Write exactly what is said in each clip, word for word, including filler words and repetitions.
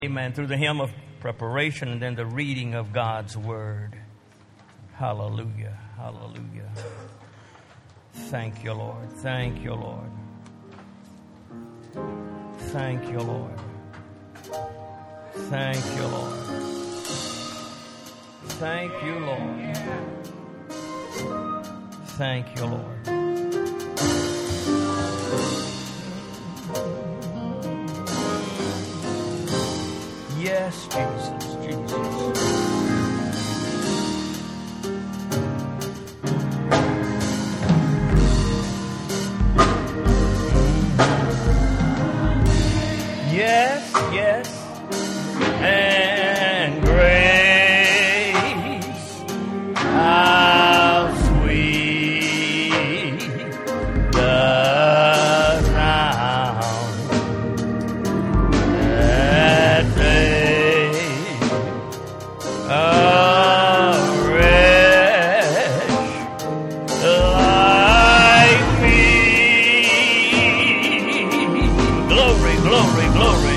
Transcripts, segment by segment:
Amen. Through the hymn of preparation and then the reading of God's word. Hallelujah. Hallelujah. Thank you, Lord. Thank you, Lord. Thank you, Lord. Thank you, Lord. Thank you, Lord. Thank you, Lord. Yes, Jesus, Jesus. Yes, yes, and grace, how sweet the sound that saved a wretch like me. Glory, glory, glory.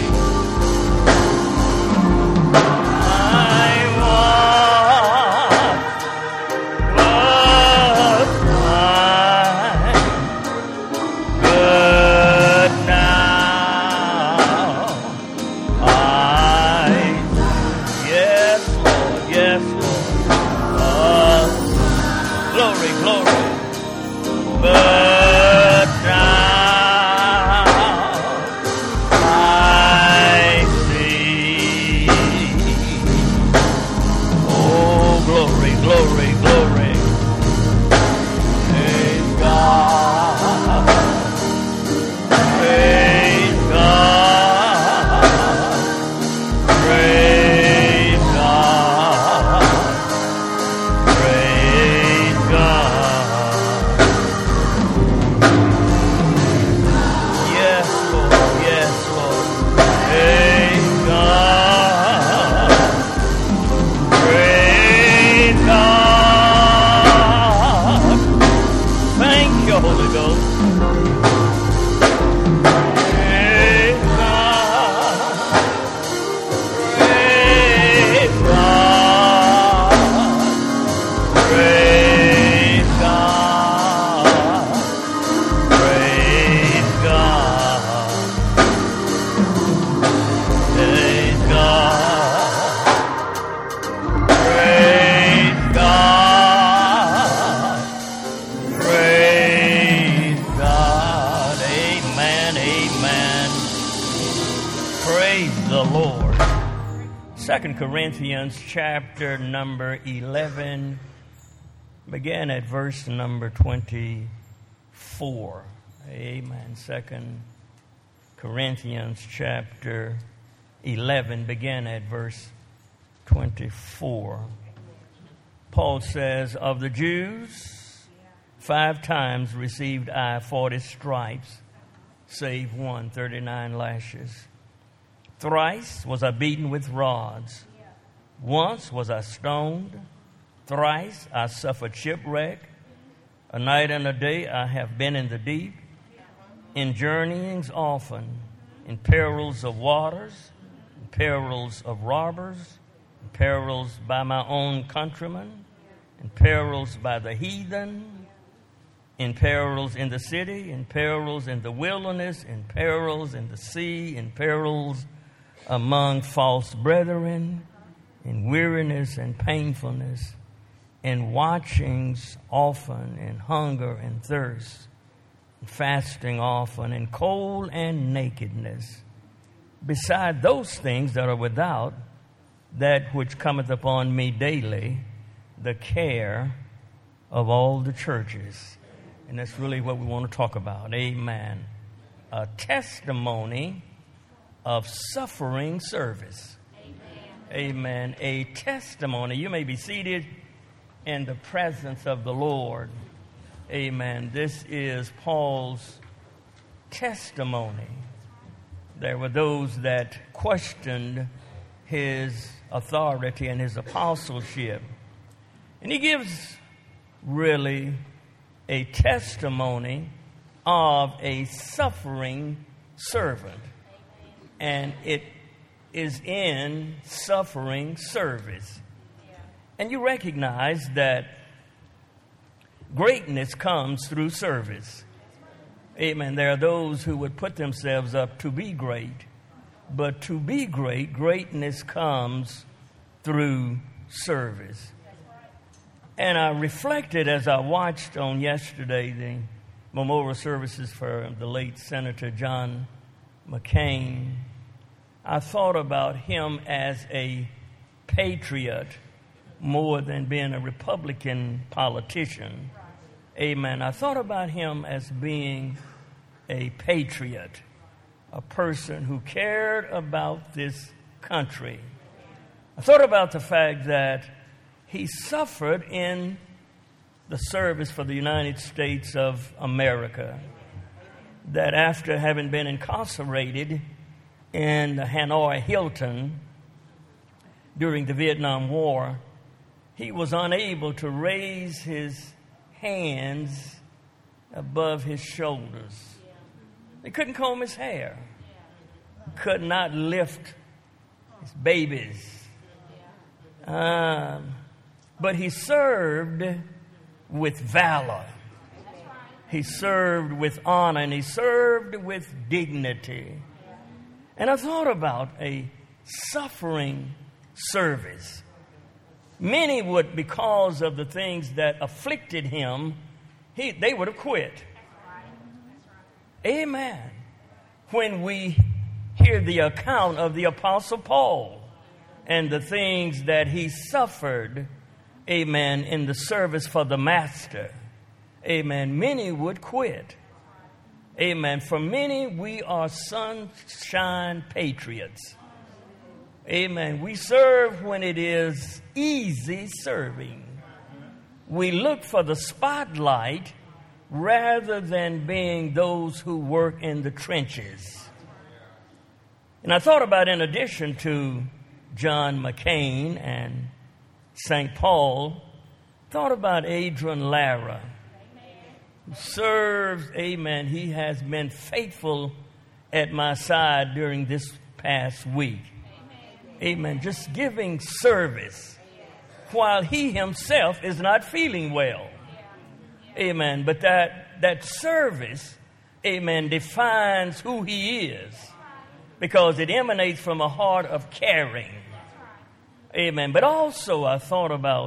Second Corinthians chapter number eleven, begin at verse number twenty-four. Amen. Second Corinthians chapter eleven, begin at verse twenty-four. Paul says, of the Jews, five times received I forty stripes, save one, thirty-nine lashes. Thrice was I beaten with rods. Once was I stoned. Thrice I suffered shipwreck. A night and a day I have been in the deep. In journeyings often, in perils of waters, in perils of robbers, in perils by my own countrymen, in perils by the heathen, in perils in the city, in perils in the wilderness, in perils in the sea, in perils among false brethren, in weariness and painfulness, in watchings often, in hunger and thirst, in fasting often, in cold and nakedness. Beside those things that are without, that which cometh upon me daily, the care of all the churches. And that's really what we want to talk about. Amen. A testimony of suffering service. Amen. Amen. A testimony. You may be seated in the presence of the Lord. Amen. This is Paul's testimony. There were those that questioned his authority and his apostleship. And he gives really a testimony of a suffering servant. And it is in suffering service. And you recognize that greatness comes through service. Amen. There are those who would put themselves up to be great. But to be great, greatness comes through service. And I reflected as I watched on yesterday the memorial services for the late Senator John McCain. I thought about him as a patriot more than being a Republican politician. Amen. I thought about him as being a patriot, a person who cared about this country. I thought about the fact that he suffered in the service for the United States of America, that after having been incarcerated in the Hanoi Hilton during the Vietnam War, he was unable to raise his hands above his shoulders. He couldn't comb his hair, could not lift his babies. Um, but he served with valor. He served with honor, and he served with dignity. And I thought about a suffering service. Many would, because of the things that afflicted him, he, they would have quit. Amen. When we hear the account of the Apostle Paul and the things that he suffered, amen, in the service for the Master, amen, many would quit. Amen. For many, we are sunshine patriots. Amen. We serve when it is easy serving. We look for the spotlight rather than being those who work in the trenches. And I thought about, in addition to John McCain and Saint Paul, thought about Adrian Lara, who serves, amen, he has been faithful at my side during this past week. Amen. Just giving service while he himself is not feeling well. Amen. But that, that service, amen, defines who he is, because it emanates from a heart of caring. Amen. But also I thought about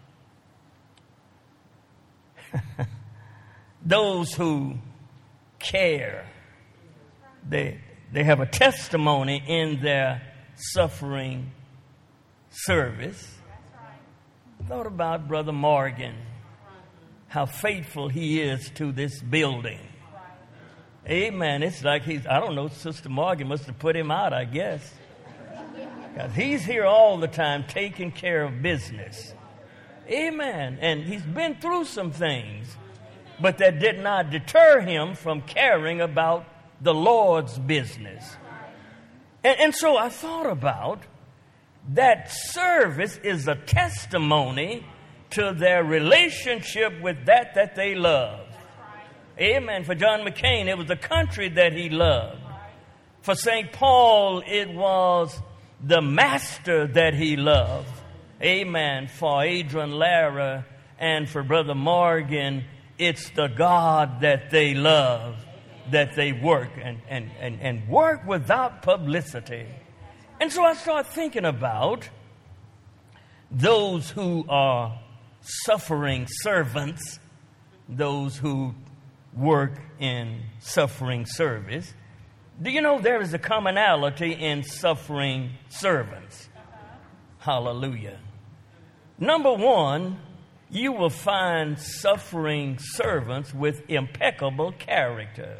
those who care. They, they have a testimony in their suffering service. I thought about Brother Morgan, how faithful he is to this building. Amen. It's like he's, I don't know, Sister Morgan must have put him out, I guess. Because he's here all the time taking care of business. Amen. And he's been through some things, but that did not deter him from caring about the Lord's business. And, and so I thought about that service is a testimony to their relationship with that that they love. Amen. For John McCain, it was the country that he loved. For Saint Paul, it was the Master that he loved. Amen. For Adrian Lara and for Brother Morgan, it's the God that they love, that they work and, and, and, and work without publicity. And so I start thinking about those who are suffering servants, those who work in suffering service. Do you know there is a commonality in suffering servants? Hallelujah. Number one, you will find suffering servants with impeccable character.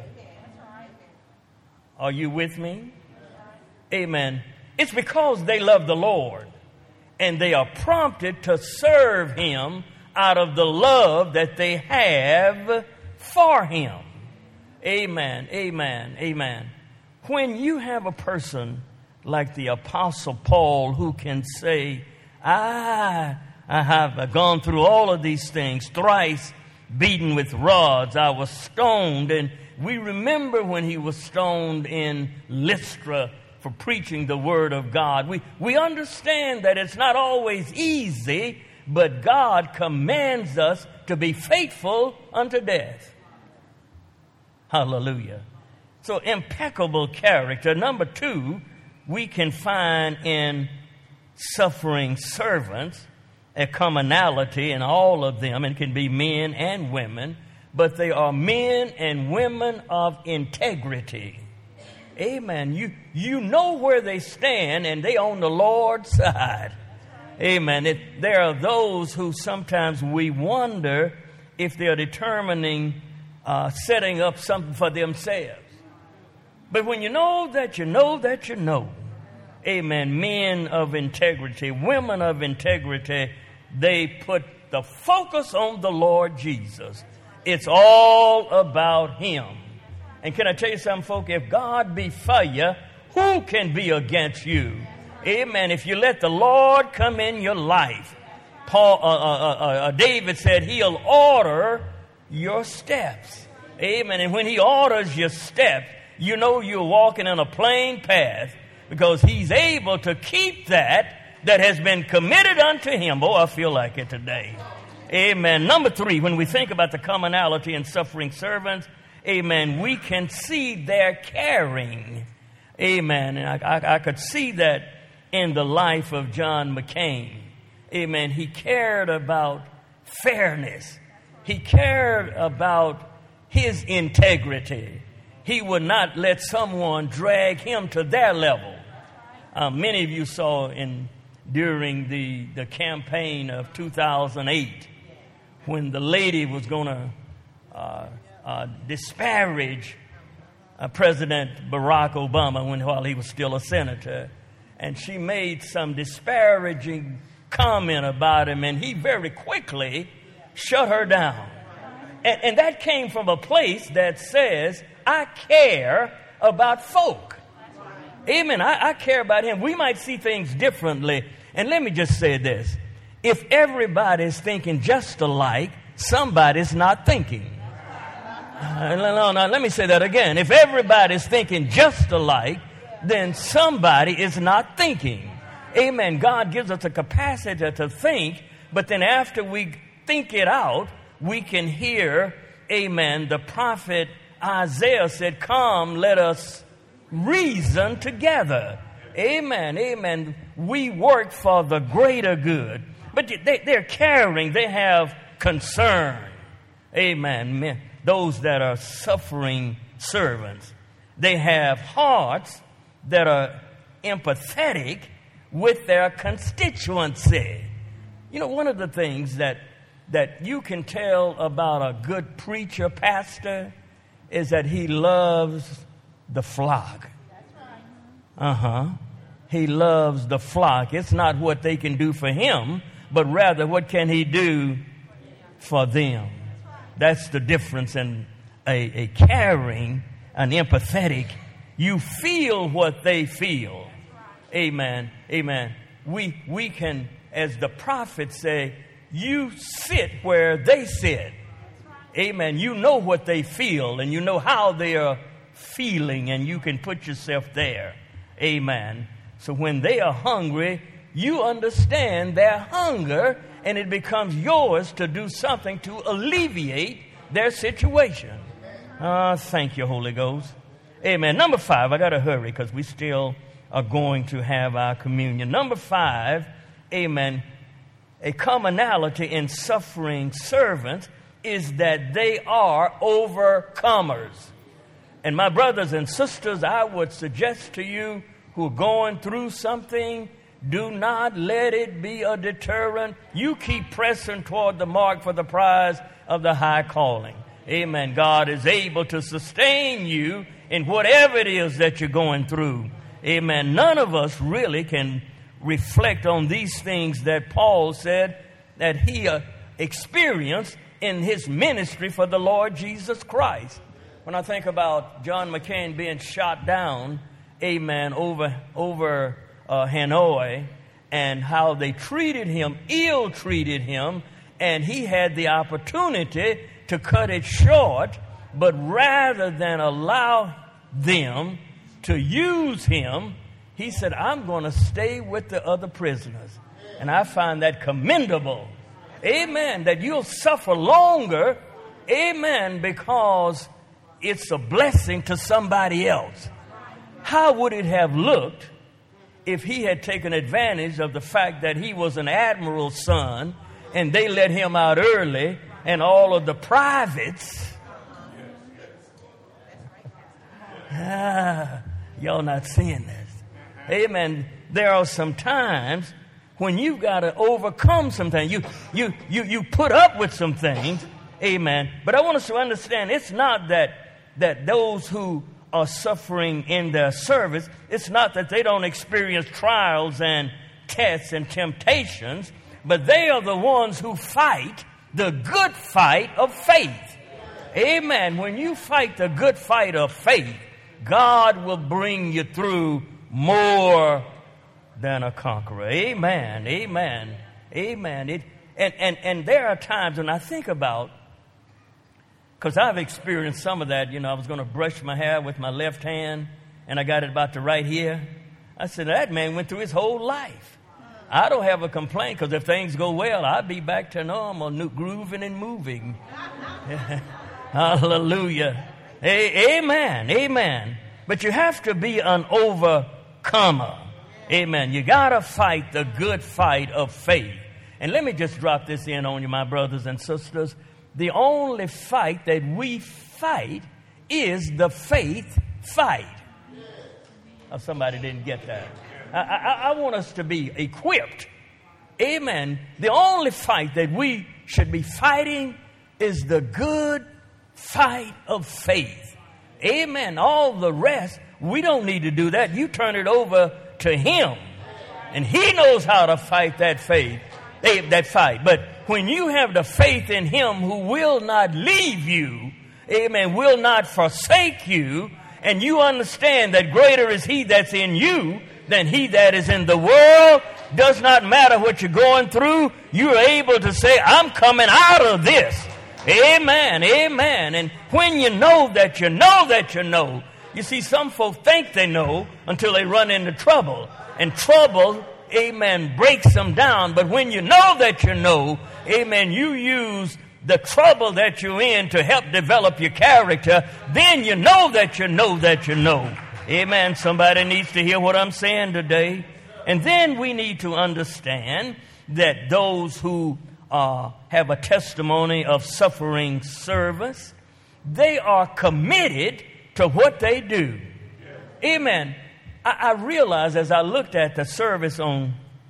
Are you with me? Amen. It's because they love the Lord and they are prompted to serve Him out of the love that they have for Him. Amen, amen, amen. When you have a person like the Apostle Paul who can say, I, I have gone through all of these things, thrice beaten with rods, I was stoned, and we remember when he was stoned in Lystra for preaching the Word of God. We, we understand that it's not always easy, but God commands us to be faithful unto death. Hallelujah. So impeccable character. Number two, we can find in suffering servants a commonality in all of them. It can be men and women, but they are men and women of integrity. Amen. You, you know where they stand, and they on the Lord's side. Amen. It, there are those who sometimes we wonder if they're determining uh, setting up something for themselves. But when you know that you know that you know, amen, men of integrity, women of integrity, they put the focus on the Lord Jesus. It's all about Him. And can I tell you something, folks? If God be for you, who can be against you? Amen. If you let the Lord come in your life, Paul, uh, uh, uh, uh, David said He'll order your steps. Amen. And when He orders your steps, you know you're walking in a plain path, because He's able to keep that that has been committed unto Him. Oh, I feel like it today. Amen. Number three, when we think about the commonality in suffering servants, amen, we can see their caring. Amen. And I, I, I could see that in the life of John McCain. Amen. He cared about fairness. He cared about his integrity. He would not let someone drag him to their level. Uh, many of you saw in during the, the campaign of two thousand eight when the lady was going to uh, uh, disparage uh, President Barack Obama when while he was still a senator. And she made some disparaging comment about him, and he very quickly shut her down. And, and that came from a place that says, I care about folk. Amen. I, I care about him. We might see things differently. And let me just say this. If everybody's thinking just alike, somebody's not thinking. Uh, no, no, no, let me say that again. If everybody's thinking just alike, then somebody is not thinking. Amen. God gives us a capacity to think, but then after we think it out, we can hear, amen, the prophet Isaiah said, come, let us reason together. Amen, amen. We work for the greater good. But they, they're caring. They have concern. Amen. Those that are suffering servants, they have hearts that are empathetic with their constituency. You know, one of the things that that you can tell about a good preacher, pastor, is that he loves the flock. Uh-huh. He loves the flock. It's not what they can do for him, but rather what can he do for them. That's the difference in a, a caring, an empathetic. You feel what they feel. Amen. Amen. We, we can, as the prophets say, you sit where they sit. Amen. You know what they feel, and you know how they are feeling, and you can put yourself there. Amen. So when they are hungry, you understand their hunger, and it becomes yours to do something to alleviate their situation. Ah, uh, thank you, Holy Ghost. Amen. Number five, I got to hurry because we still are going to have our communion. Number five, amen, a commonality in suffering servants is that they are overcomers. And my brothers and sisters, I would suggest to you who are going through something, do not let it be a deterrent. You keep pressing toward the mark for the prize of the high calling. Amen. God is able to sustain you in whatever it is that you're going through. Amen. None of us really can reflect on these things that Paul said that he uh, experienced in his ministry for the Lord Jesus Christ. When I think about John McCain being shot down, amen, over, over uh, Hanoi, and how they treated him, ill-treated him, and he had the opportunity to cut it short, but rather than allow them to use him, He said, I'm going to stay with the other prisoners. And I find that commendable. Amen. That you'll suffer longer. Amen. Because it's a blessing to somebody else. How would it have looked if he had taken advantage of the fact that he was an admiral's son and they let him out early and all of the privates? Ah, y'all not seeing this. Amen. There are some times when you've got to overcome some things. You, you, you, you put up with some things. Amen. But I want us to understand it's not that, that those who are suffering in their service, it's not that they don't experience trials and tests and temptations, but they are the ones who fight the good fight of faith. Amen. When you fight the good fight of faith, God will bring you through more than a conqueror. Amen. Amen. Amen. It, and, and, and there are times when I think about, because I've experienced some of that. You know, I was going to brush my hair with my left hand, and I got it about to right here. I said, that man went through his whole life. I don't have a complaint, because if things go well, I'll be back to normal, new, grooving and moving. Hallelujah. A- amen. Amen. But you have to be an overcomer. Amen. You got to fight the good fight of faith. And let me just drop this in on you, my brothers and sisters. The only fight that we fight is the faith fight. Oh, somebody didn't get that. I, I, I want us to be equipped. Amen. The only fight that we should be fighting is the good fight of faith. Amen. All the rest, we don't need to do that. You turn it over to Him, and He knows how to fight that faith, that fight. But when you have the faith in Him who will not leave you, amen, will not forsake you, and you understand that greater is He that's in you than he that is in the world, does not matter what you're going through, you're able to say, I'm coming out of this. Amen, amen. And when you know that you know that you know, you see, some folk think they know until they run into trouble. And trouble, amen, breaks them down. But when you know that you know, amen, you use the trouble that you're in to help develop your character, then you know that you know that you know. Amen. Somebody needs to hear what I'm saying today. And then we need to understand that those who uh, have a testimony of suffering service, they are committed to what they do. Amen. I, I realized as I looked at the service on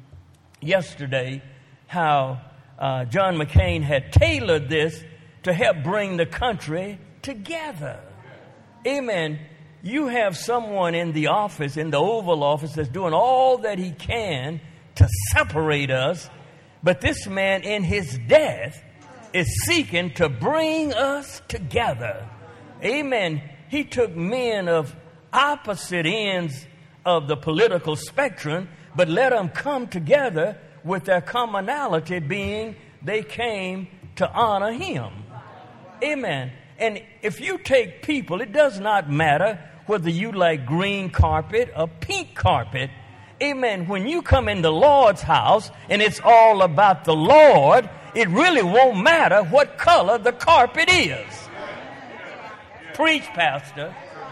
yesterday how uh, John McCain had tailored this to help bring the country together. Amen. You have someone in the office, in the Oval Office, that's doing all that he can to separate us. But this man in his death is seeking to bring us together. Amen. He took men of opposite ends of the political spectrum, but let them come together with their commonality being they came to honor him. Amen. And if you take people, it does not matter whether you like green carpet or pink carpet. Amen. When you come in the Lord's house and it's all about the Lord, it really won't matter what color the carpet is. Preach, Pastor.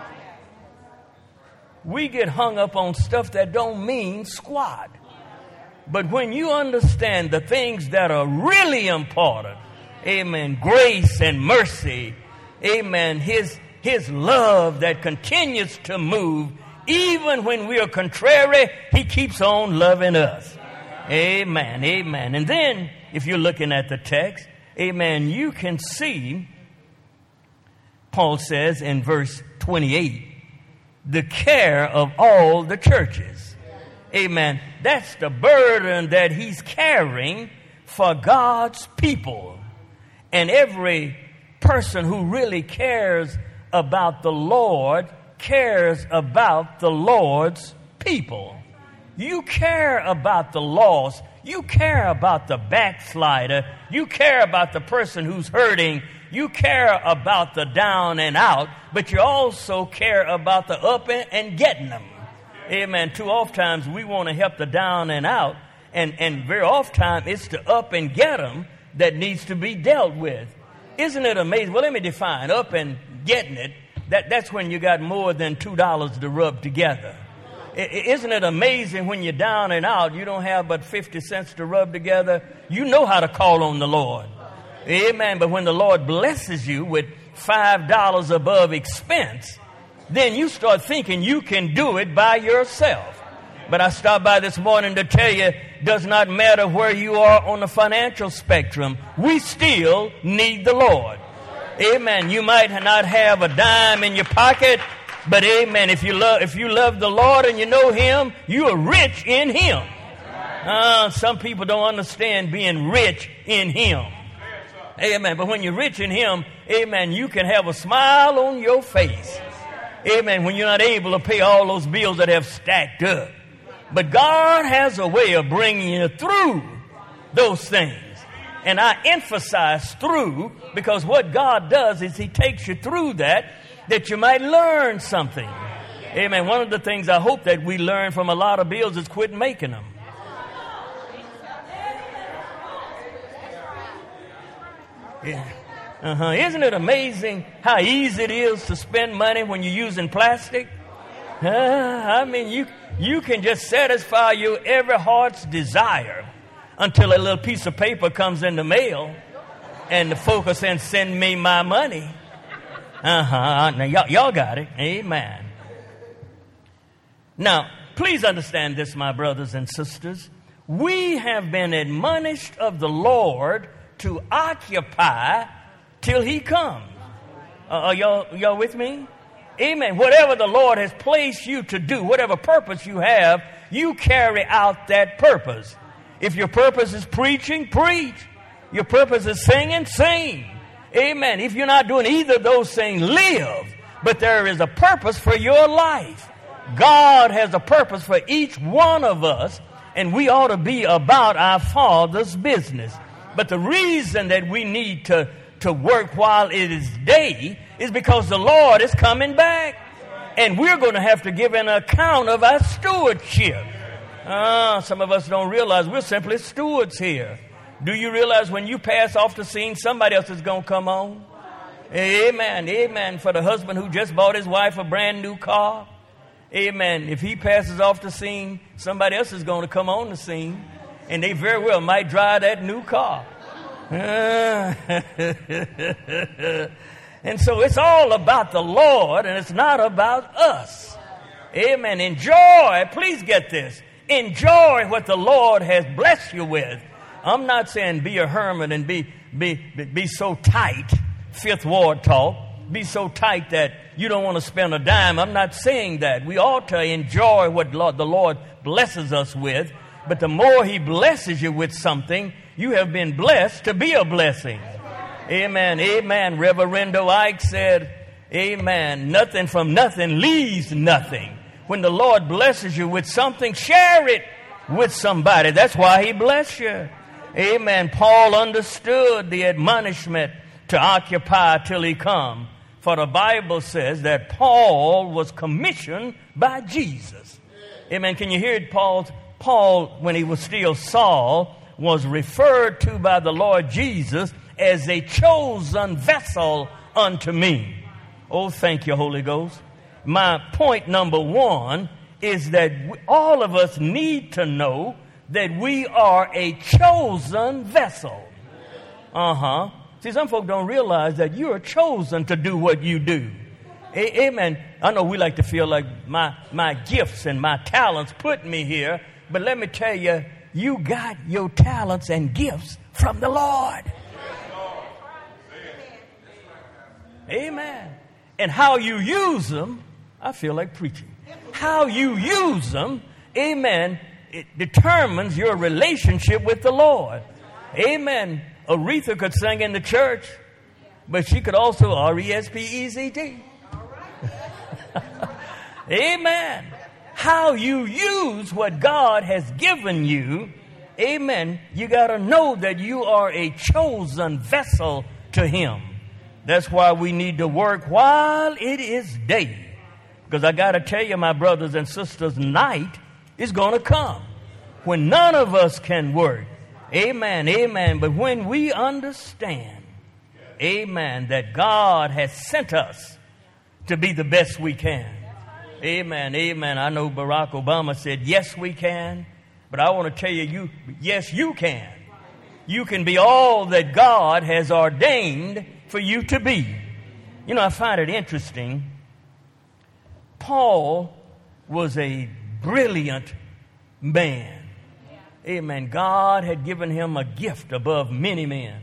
We get hung up on stuff that don't mean squat. But when you understand the things that are really important, amen, grace and mercy, amen, his, his love that continues to move, even when we are contrary, he keeps on loving us. Amen, amen. And then, if you're looking at the text, amen, you can see, Paul says in verse twenty-eight, the care of all the churches. Amen. That's the burden that he's carrying for God's people. And every person who really cares about the Lord cares about the Lord's people. You care about the lost. You care about the backslider. You care about the person who's hurting. You care about the down and out, but you also care about the up and getting them. Amen. Too oft times we want to help the down and out, and, and very oft time it's the up and get 'em that needs to be dealt with. Isn't it amazing? Well, let me define up and getting it. That, that's when you got more than two dollars to rub together. I, isn't it amazing when you're down and out, you don't have but fifty cents to rub together? You know how to call on the Lord. Amen. But when the Lord blesses you with five dollars above expense, then you start thinking you can do it by yourself. But I stopped by this morning to tell you, does not matter where you are on the financial spectrum, we still need the Lord. Amen. You might not have a dime in your pocket, but amen, if you love if you love the Lord and you know Him, you are rich in Him. Uh, some people don't understand being rich in Him. Amen. But when you're rich in Him, amen, you can have a smile on your face. Amen. When you're not able to pay all those bills that have stacked up. But God has a way of bringing you through those things. And I emphasize through, because what God does is He takes you through that, that you might learn something. Amen. One of the things I hope that we learn from a lot of bills is quit making them. Yeah. Uh-huh. Isn't it amazing how easy it is to spend money when you're using plastic? Uh, I mean, you you can just satisfy your every heart's desire until a little piece of paper comes in the mail and the folks are saying, send me my money. Uh-huh. Now, y'all, y'all got it. Amen. Now, please understand this, my brothers and sisters. We have been admonished of the Lord to occupy till He comes. Uh, are y'all, y'all with me? Amen. Whatever the Lord has placed you to do, whatever purpose you have, you carry out that purpose. If your purpose is preaching, preach. Your purpose is singing, sing. Amen. If you're not doing either of those things, live. But there is a purpose for your life. God has a purpose for each one of us, and we ought to be about our Father's business. But the reason that we need to, to work while it is day is because the Lord is coming back. And we're going to have to give an account of our stewardship. Ah, some of us don't realize we're simply stewards here. Do you realize when you pass off the scene, somebody else is going to come on? Amen. Amen. For the husband who just bought his wife a brand new car. Amen. If he passes off the scene, somebody else is going to come on the scene. And they very well might drive that new car. And so it's all about the Lord, and it's not about us. Amen. Enjoy. Please get this. Enjoy what the Lord has blessed you with. I'm not saying be a hermit and be, be, be so tight, Fifth Ward talk, be so tight that you don't want to spend a dime. I'm not saying that. We ought to enjoy what the Lord blesses us with. But the more He blesses you with something, you have been blessed to be a blessing. Amen. Amen. Reverendo Ike said, amen. Nothing from nothing leaves nothing. When the Lord blesses you with something, share it with somebody. That's why He blessed you. Amen. Paul understood the admonishment to occupy till He come. For the Bible says that Paul was commissioned by Jesus. Amen. Can you hear it? Paul, Paul, when he was still Saul, was referred to by the Lord Jesus as a chosen vessel unto me. Oh, thank you, Holy Ghost. My point number one is that all of us need to know that we are a chosen vessel. Uh-huh. See, some folk don't realize that you're chosen to do what you do. A- Amen. I know we like to feel like my, my gifts and my talents put me here, but let me tell you, you got your talents and gifts from the Lord. Amen. And how you use them, I feel like preaching. How you use them, amen, it determines your relationship with the Lord. Amen. Aretha could sing in the church, but she could also R E S P E C T. Amen. How you use what God has given you, amen, you got to know that you are a chosen vessel to Him. That's why we need to work while it is day. Because I got to tell you, my brothers and sisters, night is going to come when none of us can work. Amen, amen. But when we understand, amen, that God has sent us to be the best we can. Amen, amen. I know Barack Obama said, yes, we can. But I want to tell you, you, yes, you can. You can be all that God has ordained for you to be. You know, I find it interesting. Paul was a brilliant man. Amen. God had given him a gift above many men.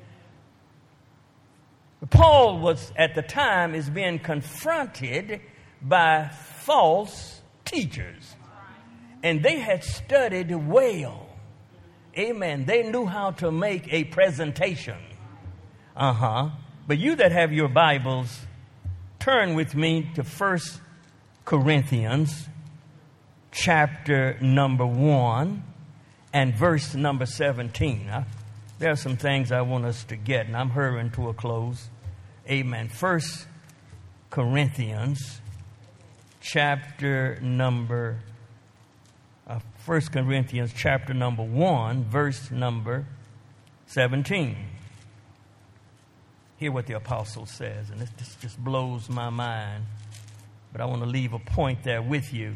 Paul was, at the time, is being confronted by false teachers. And they had studied well. Amen. They knew how to make a presentation. Uh-huh. But you that have your Bibles, turn with me to First Corinthians chapter number one and verse number seventeen. Now, there are some things I want us to get, and I'm hurrying to a close. Amen. First Corinthians chapter number uh, First Corinthians chapter number one, verse number seventeen. Hear what the apostle says, and this, this just blows my mind, but I want to leave a point there with you.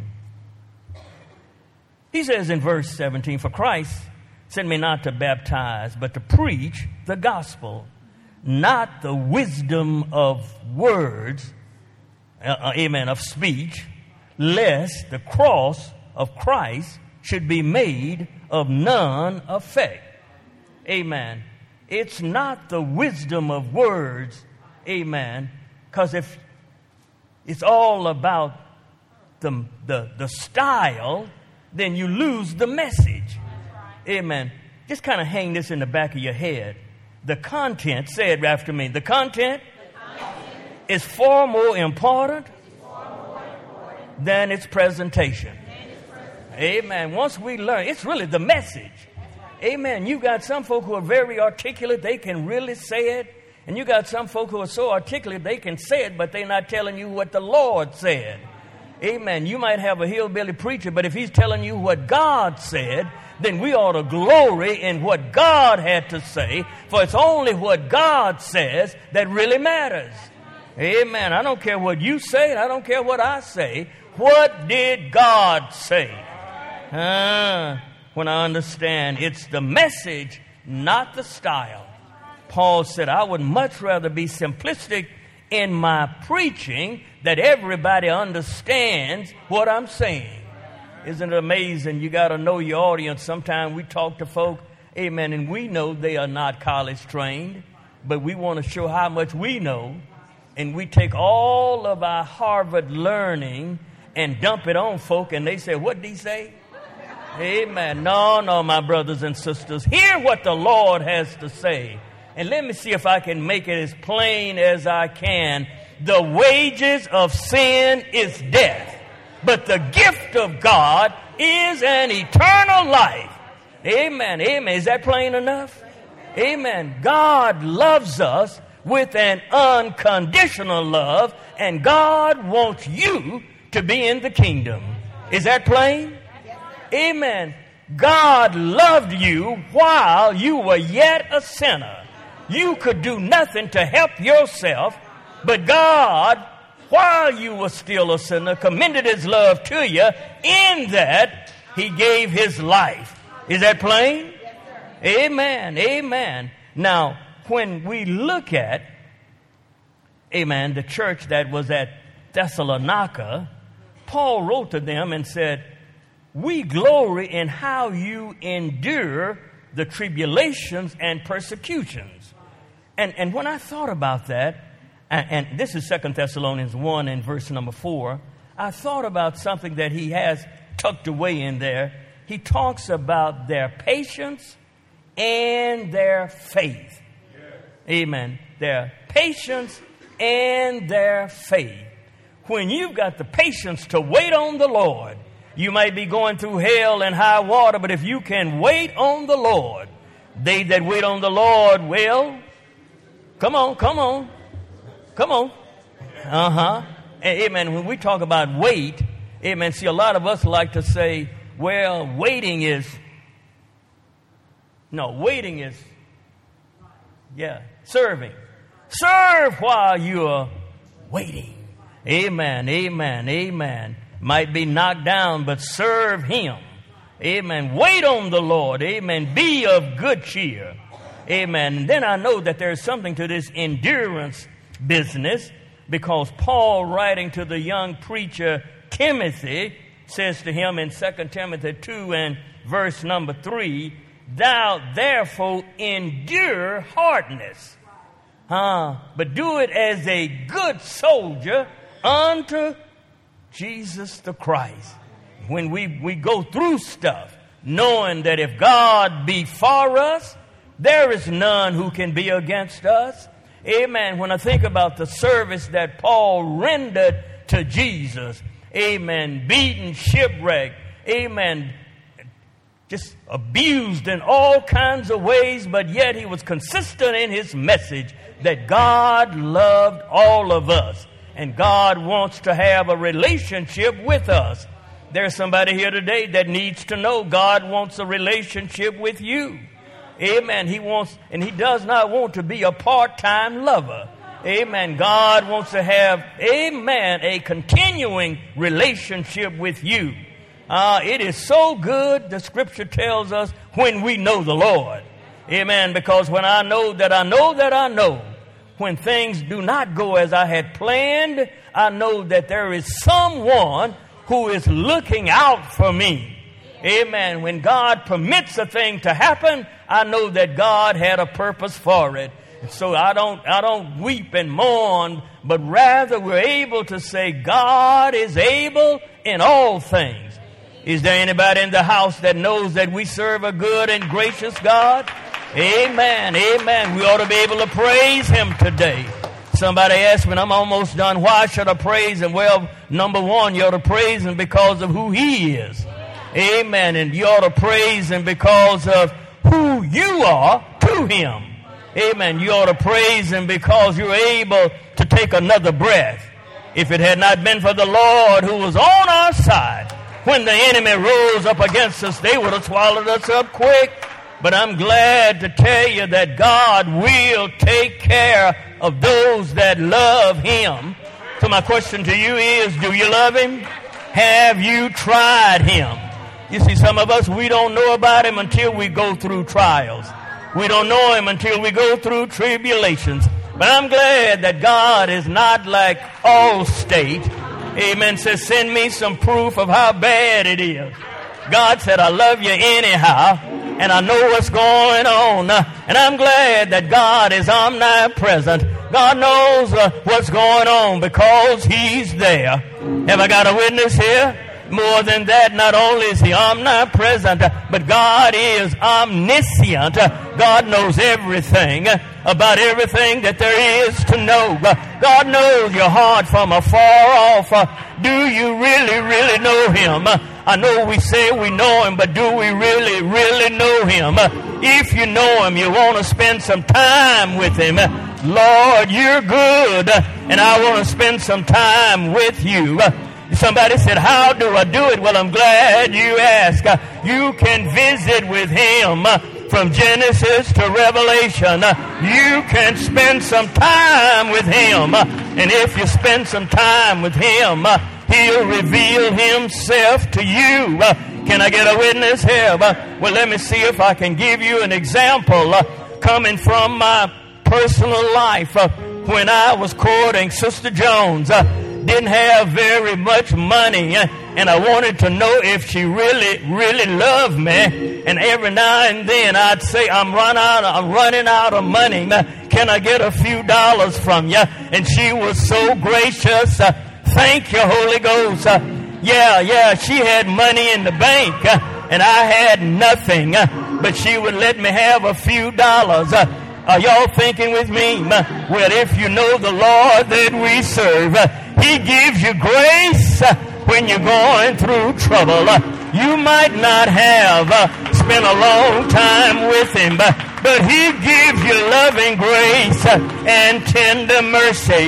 He says in verse seventeen, for Christ sent me not to baptize, but to preach the gospel, not the wisdom of words, uh, amen, of speech, lest the cross of Christ should be made of none effect. Amen. It's not the wisdom of words, amen, because if it's all about the, the, the style, then you lose the message. Amen. Just kind of hang this in the back of your head. The content, say it after me, the content, the content is far more important, far more important than its presentation. Than its presentation. Amen. Once we learn, it's really the message. Right. Amen. You got some folk who are very articulate, they can really say it. And you got some folk who are so articulate, they can say it, but they're not telling you what the Lord said. Amen. You might have a hillbilly preacher, but if he's telling you what God said, then we ought to glory in what God had to say, for it's only what God says that really matters. Amen. I don't care what you say, and I don't care what I say. What did God say? Uh, when I understand, it's the message, not the style. Paul said, I would much rather be simplistic in my preaching that everybody understands what I'm saying. Isn't it amazing? You got to know your audience. Sometimes we talk to folk, amen, and we know they are not college trained, but we want to show how much we know, and we take all of our Harvard learning and dump it on folk, and they say, what did he say? Amen. No, no, my brothers and sisters, hear what the Lord has to say. And let me see if I can make it as plain as I can. The wages of sin is death, but the gift of God is an eternal life. Amen. Amen. Is that plain enough? Amen. God loves us with an unconditional love, and God wants you to be in the kingdom. Is that plain? Amen. God loved you while you were yet a sinner. You could do nothing to help yourself, but God, while you were still a sinner, commended his love to you in that he gave his life. Is that plain? Yes, sir. Amen. Amen. Now, when we look at, amen, the church that was at Thessalonica, Paul wrote to them and said, we glory in how you endure the tribulations and persecutions. And, and when I thought about that, and, and this is Second Thessalonians one and verse number four, I thought about something that he has tucked away in there. He talks about their patience and their faith. Yeah. Amen. Their patience and their faith. When you've got the patience to wait on the Lord, you might be going through hell and high water, but if you can wait on the Lord, they that wait on the Lord will... Come on, come on, come on. Uh-huh. Amen. When we talk about wait, amen, see, a lot of us like to say, well, waiting is, no, waiting is, yeah, serving. Serve while you're waiting. Amen, amen, amen. Might be knocked down, but serve Him. Amen. Wait on the Lord. Amen. Be of good cheer. Amen. And then I know that there's something to this endurance business, because Paul, writing to the young preacher Timothy, says to him in Second Timothy two and verse number three, thou therefore endure hardness, huh? but do it as a good soldier unto Jesus the Christ. When we, we go through stuff, knowing that if God be for us, there is none who can be against us. Amen. When I think about the service that Paul rendered to Jesus, amen, beaten, shipwrecked, amen, just abused in all kinds of ways, but yet he was consistent in his message that God loved all of us and God wants to have a relationship with us. There's somebody here today that needs to know God wants a relationship with you. Amen. He wants, and He does not want to be a part-time lover. Amen. God wants to have, amen, a continuing relationship with you. Uh, it is so good, the Scripture tells us, when we know the Lord. Amen. Because when I know that I know that I know, when things do not go as I had planned, I know that there is someone who is looking out for me. Amen. When God permits a thing to happen, I know that God had a purpose for it. And so I don't, I don't weep and mourn, but rather we're able to say God is able in all things. Is there anybody in the house that knows that we serve a good and gracious God? Amen. Amen. We ought to be able to praise Him today. Somebody asked me, and I'm almost done, why should I praise Him? Well, number one, you ought to praise Him because of who He is. Amen. And you ought to praise Him because of who you are to Him. Amen. You ought to praise Him because you're able to take another breath. If it had not been for the Lord who was on our side, when the enemy rose up against us, they would have swallowed us up quick. But I'm glad to tell you that God will take care of those that love Him. So my question to you is, do you love Him? Have you tried Him? You see, some of us, we don't know about Him until we go through trials. We don't know Him until we go through tribulations. But I'm glad that God is not like Allstate. Amen. Says, send me some proof of how bad it is. God said, I love you anyhow, and I know what's going on. And I'm glad that God is omnipresent. God knows uh, what's going on because He's there. Have I got a witness here? More than that, not only is He omnipresent, but God is omniscient. God knows everything about everything that there is to know. God knows your heart from afar off. Do you really, really know Him? I know we say we know Him, but do we really, really know Him? If you know Him, you want to spend some time with Him. Lord, you're good, and I want to spend some time with you. Somebody said, how do I do it? Well, I'm glad you asked. You can visit with Him from Genesis to Revelation. You can spend some time with Him. And if you spend some time with Him, He'll reveal Himself to you. Can I get a witness here? Well, let me see if I can give you an example coming from my personal life. When I was courting Sister Jones, didn't have very much money, and I wanted to know if she really, really loved me. And every now and then I'd say, I'm run out, I'm running out of money. Can I get a few dollars from you? And she was so gracious. Uh, thank you, Holy Ghost. Uh, yeah, yeah, she had money in the bank, uh, and I had nothing. Uh, but she would let me have a few dollars. Uh, are y'all thinking with me? Uh, well, if you know the Lord that we serve, uh, He gives you grace uh, when you're going through trouble. Uh, you might not have uh, spent a long time with Him, but, but He gives you loving grace uh, and tender mercy. Uh,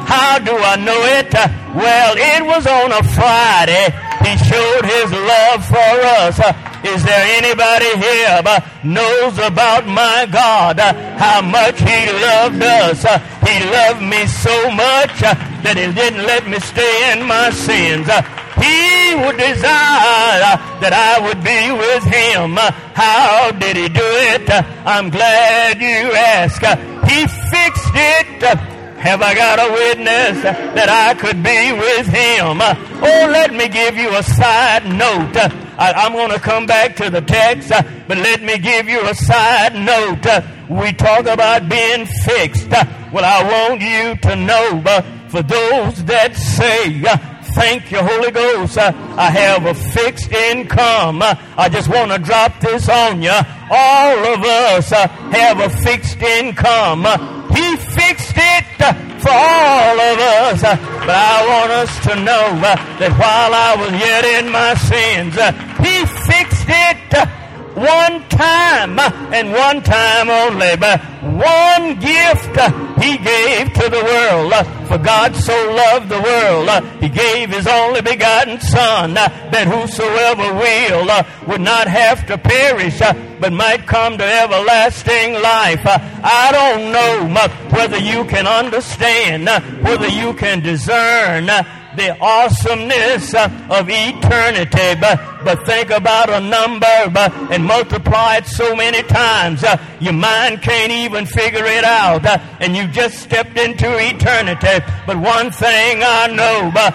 How do I know it? Well, it was on a Friday. He showed his love for us. Is there anybody here knows about my God, how much he loved us? He loved me so much that he didn't let me stay in my sins. He would desire that I would be with him. How did he do it? I'm glad you asked. He fixed it. Have I got a witness that I could be with him? Oh, let me give you a side note. I, I'm going to come back to the text, but let me give you a side note. We talk about being fixed. Well, I want you to know, for those that say, thank you, Holy Ghost, I have a fixed income. I just want to drop this on you. All of us have a fixed income. He fixed it for all of us. But I want us to know that while I was yet in my sins, he fixed it one time and one time only. But one gift he gave to the world. For God so loved the world, he gave his only begotten Son, that whosoever will would not have to perish, but might come to everlasting life. I don't know whether you can understand, whether you can discern the awesomeness of eternity, but, but think about a number but, and multiply it so many times uh, your mind can't even figure it out, uh, and you just stepped into eternity. But one thing I know, but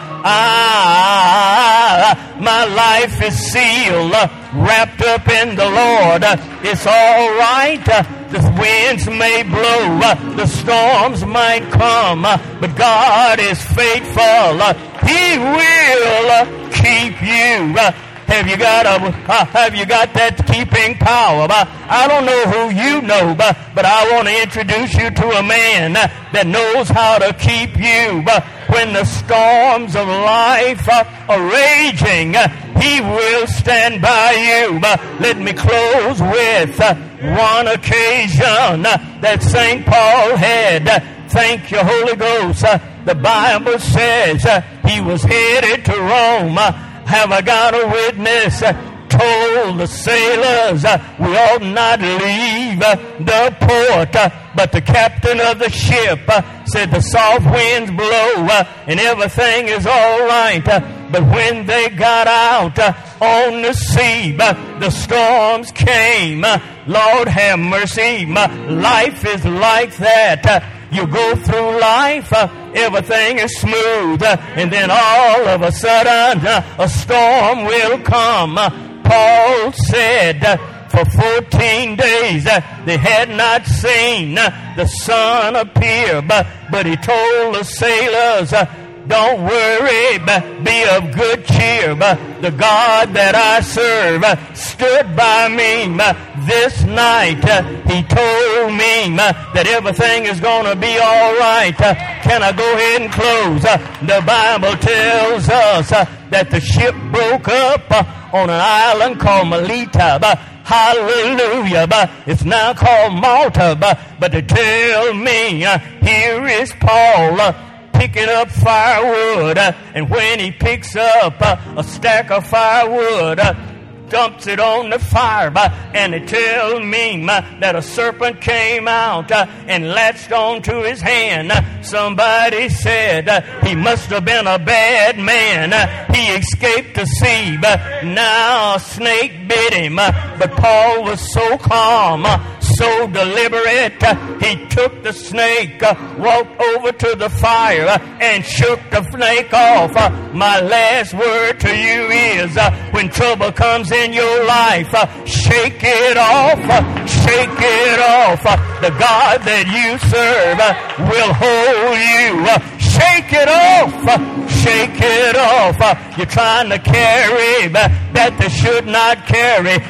I, my life is sealed, uh, wrapped up in the Lord. Uh, it's all right. Uh, The winds may blow, uh, the storms might come, uh, but God is faithful. Uh, he will uh, keep you. Uh, have you got a, uh, have you got that keeping power? Uh, I don't know who you know, but, but I want to introduce you to a man uh, that knows how to keep you. Uh, when the storms of life uh, are raging, uh, he will stand by you. Uh, let me close with uh, one occasion uh, that Saint Paul had. Uh, thank you, Holy Ghost. Uh, the Bible says uh, he was headed to Rome. Uh, have I got a witness? Uh, told the sailors uh, we ought not leave uh, the port. Uh, but the captain of the ship uh, said the soft winds blow uh, and everything is all right. Uh, But when they got out uh, on the sea, uh, the storms came. Uh, Lord have mercy, my life is like that. Uh, you go through life, uh, everything is smooth, uh, and then all of a sudden uh, a storm will come. Uh, Paul said uh, for fourteen days uh, they had not seen uh, the sun appear, but, but he told the sailors, uh, don't worry, but be of good cheer. But the God that I serve uh, stood by me uh, this night. Uh, he told me uh, that everything is going to be all right. Uh, can I go ahead and close? Uh, the Bible tells us uh, that the ship broke up uh, on an island called Melita. But hallelujah, but it's now called Malta. But, but they tell me, uh, here is Paul, uh, picking up firewood, uh, and when he picks up uh, a stack of firewood, uh, dumps it on the fire, uh, and they tell me uh, that a serpent came out uh, and latched onto his hand. Uh, somebody said uh, he must have been a bad man. Uh, he escaped the sea, but now a snake bit him. Uh, but Paul was so calm, uh, so deliberate, uh, he took the snake, uh, walked over to the fire, uh, and shook the snake off. Uh, my last word to you is, uh, when trouble comes in your life, uh, shake it off, uh, shake it off. Uh, the God that you serve uh, will hold you. Uh, shake it off, uh, shake it off. Uh, you're trying to carry uh, that they should not carry.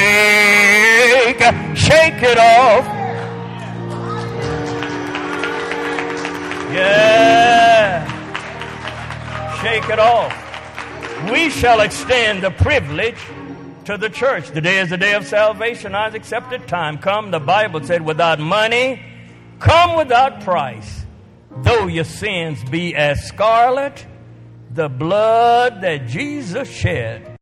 Shake, shake it off. Yeah. Shake it off. We shall extend the privilege to the church. Today is the day of salvation. I've accepted time. Come, the Bible said, without money, come without price. Though your sins be as scarlet, the blood that Jesus shed